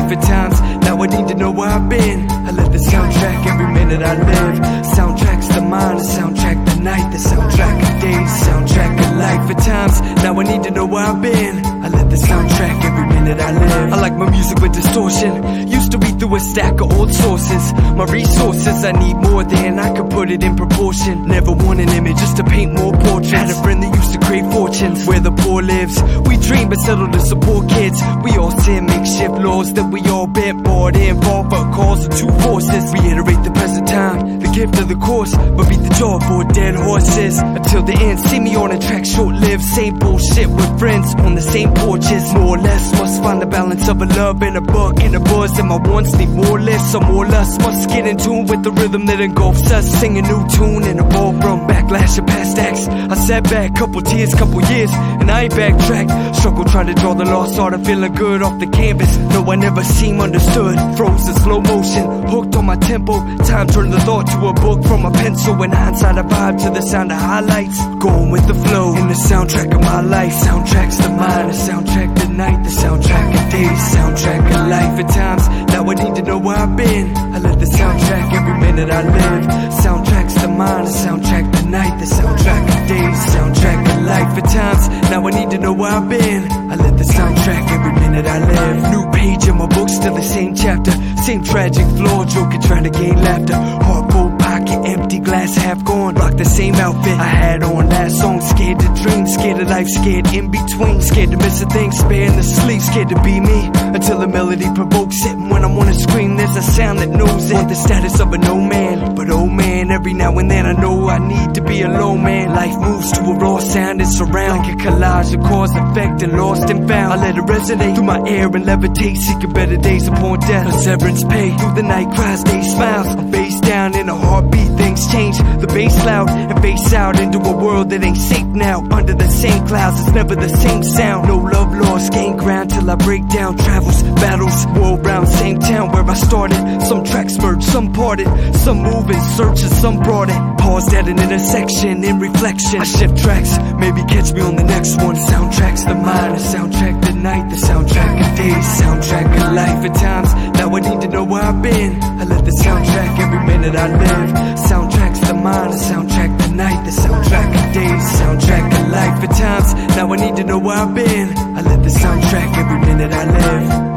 life at times. Now I need to know where I've been. I let the soundtrack every minute I live. Soundtrack's the mind, the soundtrack the night, the soundtrack of days, soundtrack of life at times. Now I need to know where I've been. I let the soundtrack every minute I live. I like my music with distortion. Used to read through a stack of old sources. My resources, I need more than I could put it in proportion. Never want an image just to paint more portraits. Had a friend that used to crave fortunes where the poor lives. We dream but settle to support kids. We all sin, makeshift laws that we all bent, bought in, fall for a cause of two forces. Reiterate the present time, the gift of the course, but beat the jaw for dead horses. Until the end, see me on a track, short-lived. Same bullshit with friends on the same porches. More or less, must find the balance of a love and a buck and a buzz. And my wants need more less, some more lust. Must get in tune with the rhythm that engulfs us. Sing a new tune in a ballroom. Backlash of past acts. I sat back, couple tears, couple years, and I ain't backtracked. Struggle trying to draw the lost art of feeling good off the canvas. No, I never seem understood. Froze in slow motion, hooked on my tempo. Time turned the thought to a book from a pencil. In hindsight, I vibe to the sound of highlights. Going with the flow in the soundtrack of my life. Soundtrack's the mind, the soundtrack the night, the soundtrack of days, soundtrack of life at times. Now I need to know where I've been. I let the soundtrack every minute I live. Soundtrack's the mind, the soundtrack the night, the soundtrack of days, soundtrack of life at times. Now I need to know where I've been. I let the soundtrack every minute I live. New page in my book, still the same chapter. Same tragic flaw, joking trying to gain laughter. Heart full, pocket empty, glass half gone. Rock the same outfit I had on last song. Scared to dream, scared of life, scared in between. Scared to miss a thing, sparing the sleep. Scared to be me, until the melody provokes it. And when I wanna scream, there's a sound that knows it. Want the status of a no man, but oh man, every now and then I know I need to be alone, man. Life moves to a raw sound and surround. Like a collage of cause, effect, and lost and found. I let it resonate through my air and levitate, seeking better days upon death. A severance pay through the night, cries, day smiles. I'm face down in a heartbeat, things change. The bass loud and face out into a world that ain't safe now. Under the same clouds, it's never the same sound. No love lost, gain ground till I break down. Travels, battles, world round, same town where I started. Some tracks merged, some parted, some moving, searching, some brought it. Paused at an intersection in reflection. I shift tracks, maybe catch me on the next one. Soundtrack's the mind, the soundtrack the night, the soundtrack of days, soundtrack of life at times. Now I need to know where I've been. I let the soundtrack every minute I live. Soundtrack's the mind, the soundtrack the night, the soundtrack of days, soundtrack of life at times. Now I need to know where I've been. I let the soundtrack every minute I live.